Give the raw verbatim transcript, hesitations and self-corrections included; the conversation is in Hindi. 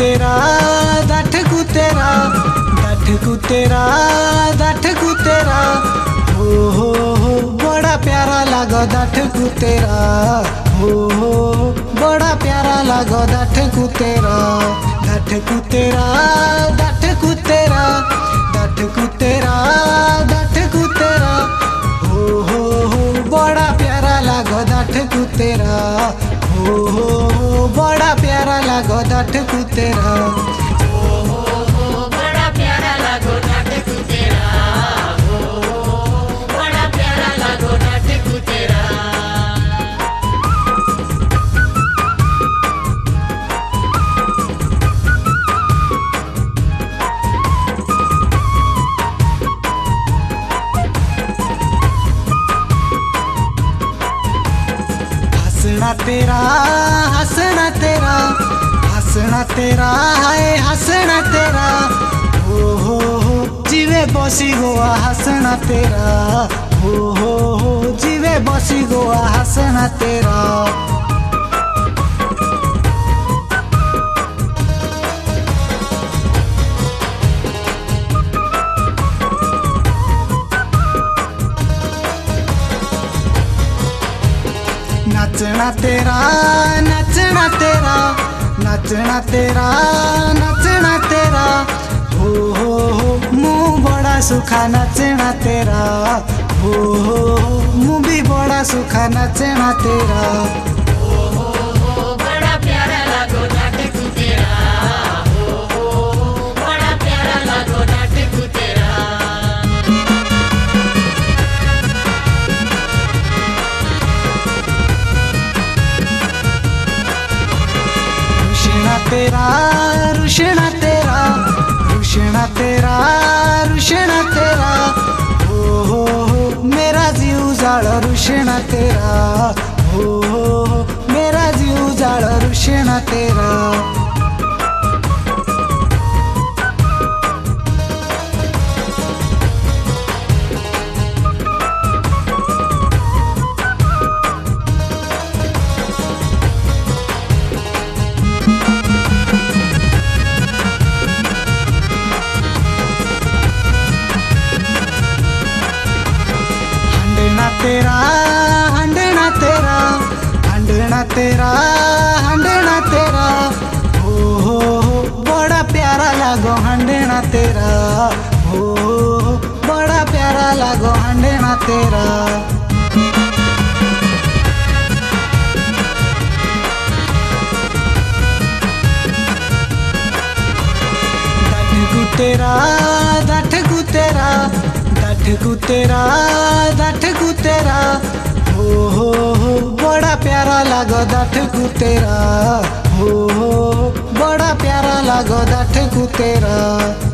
तेरा दठ कु तेरा दठ कु तेरा दठ कु तेरा हो हो हो बड़ा प्यारा लागो दठ कु तेरा हो हो बड़ा प्यारा लागो दठ कु तेरा दठ कु तेरा दठ कु तेरा दठ कु तेरा दठ कु तेरा हो हो हो बड़ा प्यारा लागो दठ कु तेरा हो हो हो बड़ा प्यारा लागो दठ कु तेरा हंसना तेरा हंसना तेरा हंसना तेरा हाय हंसना तेरा हो हो हो जीवे बसी गोवा हंसना तेरा हो हो हो जीवे बसी गोवा हंसना तेरा नचना तेरा नचना तेरा नचना तेरा नचना तेरा हो हो हो मुँह बड़ा सुखा नचना तेरा हो हो हो मुँह भी बड़ा सुखा नचना तेरा तेरा रुशना तेरा रुशना तेरा रुशना तेरा हो हो हो मेरा जीव जाळ रुशना तेरा हो हो हो मेरा जीव जाळ रुशना तेरा तेरा हंडना तेरा हंडना तेरा हंडना तेरा हो हो हो बड़ा प्यारा लागो हंडना तेरा हो हो बड़ा प्यारा लागो हंडना तेरा दठ कु तेरा दठ कु तेरा दठ कु तेरा दठ कु तेरा हो हो हो बड़ा प्यारा लागो दठ कु तेरा हो हो बड़ा प्यारा लागो दठ कु तेरा।